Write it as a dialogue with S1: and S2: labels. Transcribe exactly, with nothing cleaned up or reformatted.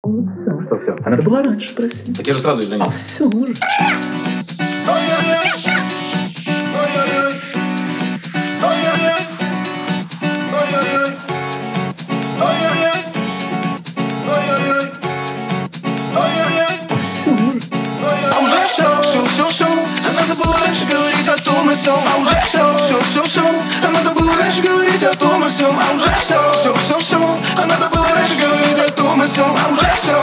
S1: Что все? А надо было раньше спросить.
S2: Так я же сразу
S1: А
S2: извинился.
S1: все уже.
S3: А уже все, все, все, все. А надо было раньше говорить о том и сём. А уже все, все, все, все. А надо было раньше говорить о том и сём. А уже все, все, все, все. А надо было раньше говорить о том и сём. А уже все,